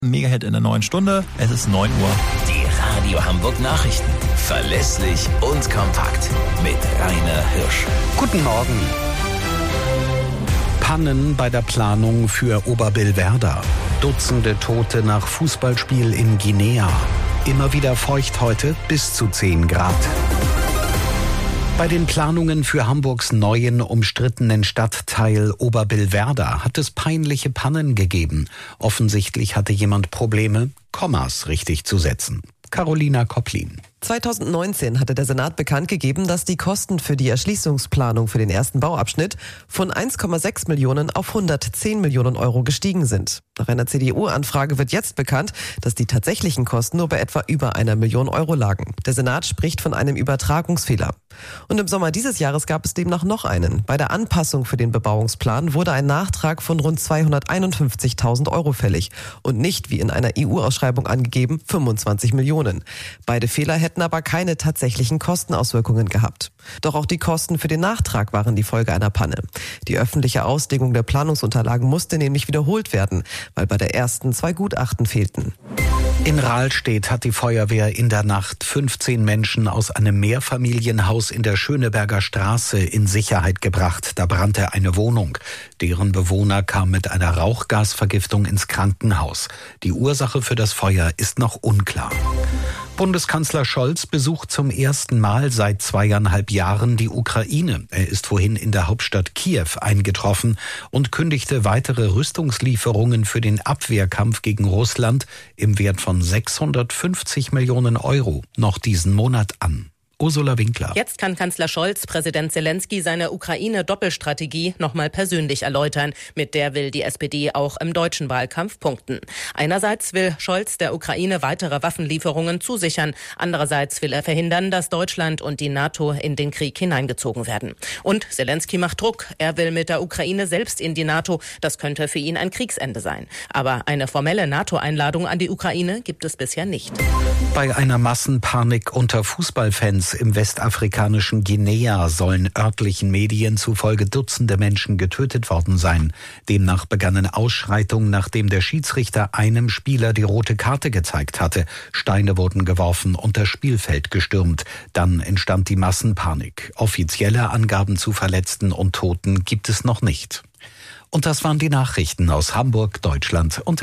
Mega-Hit in der neuen Stunde. Es ist 9 Uhr. Die Radio Hamburg Nachrichten. Verlässlich und kompakt. Mit Rainer Hirsch. Guten Morgen. Pannen bei der Planung für Oberbillwerder. Dutzende Tote nach Fußballspiel in Guinea. Immer wieder feucht heute, bis zu 10 Grad. Bei den Planungen für Hamburgs neuen, umstrittenen Stadtteil Oberbillwerder hat es peinliche Pannen gegeben. Offensichtlich hatte jemand Probleme, Kommas richtig zu setzen. Carolina Kopplin. 2019 hatte der Senat bekannt gegeben, dass die Kosten für die Erschließungsplanung für den ersten Bauabschnitt von 1,6 Millionen auf 110 Millionen Euro gestiegen sind. Nach einer CDU-Anfrage wird jetzt bekannt, dass die tatsächlichen Kosten nur bei etwa über 1 Million Euro lagen. Der Senat spricht von einem Übertragungsfehler. Und im Sommer dieses Jahres gab es demnach noch einen. Bei der Anpassung für den Bebauungsplan wurde ein Nachtrag von rund 251.000 Euro fällig und nicht, wie in einer EU-Ausschreibung angegeben, 25 Millionen. Beide Fehler hätten aber keine tatsächlichen Kostenauswirkungen gehabt. Doch auch die Kosten für den Nachtrag waren die Folge einer Panne. Die öffentliche Auslegung der Planungsunterlagen musste nämlich wiederholt werden, weil bei der ersten 2 Gutachten fehlten. In Rahlstedt hat die Feuerwehr in der Nacht 15 Menschen aus einem Mehrfamilienhaus in der Schöneberger Straße in Sicherheit gebracht. Da brannte eine Wohnung. Deren Bewohner kam mit einer Rauchgasvergiftung ins Krankenhaus. Die Ursache für das Feuer ist noch unklar. Bundeskanzler Scholz besucht zum ersten Mal seit 2,5 Jahren die Ukraine. Er ist vorhin in der Hauptstadt Kiew eingetroffen und kündigte weitere Rüstungslieferungen für den Abwehrkampf gegen Russland im Wert von 650 Millionen Euro noch diesen Monat an. Ursula Winkler. Jetzt kann Kanzler Scholz Präsident Zelensky seine Ukraine-Doppelstrategie nochmal persönlich erläutern. Mit der will die SPD auch im deutschen Wahlkampf punkten. Einerseits will Scholz der Ukraine weitere Waffenlieferungen zusichern. Andererseits will er verhindern, dass Deutschland und die NATO in den Krieg hineingezogen werden. Und Zelensky macht Druck. Er will mit der Ukraine selbst in die NATO. Das könnte für ihn ein Kriegsende sein. Aber eine formelle NATO-Einladung an die Ukraine gibt es bisher nicht. Bei einer Massenpanik unter Fußballfans im westafrikanischen Guinea sollen örtlichen Medien zufolge Dutzende Menschen getötet worden sein. Demnach begannen Ausschreitungen, nachdem der Schiedsrichter einem Spieler die rote Karte gezeigt hatte. Steine wurden geworfen und das Spielfeld gestürmt. Dann entstand die Massenpanik. Offizielle Angaben zu Verletzten und Toten gibt es noch nicht. Und das waren die Nachrichten aus Hamburg, Deutschland und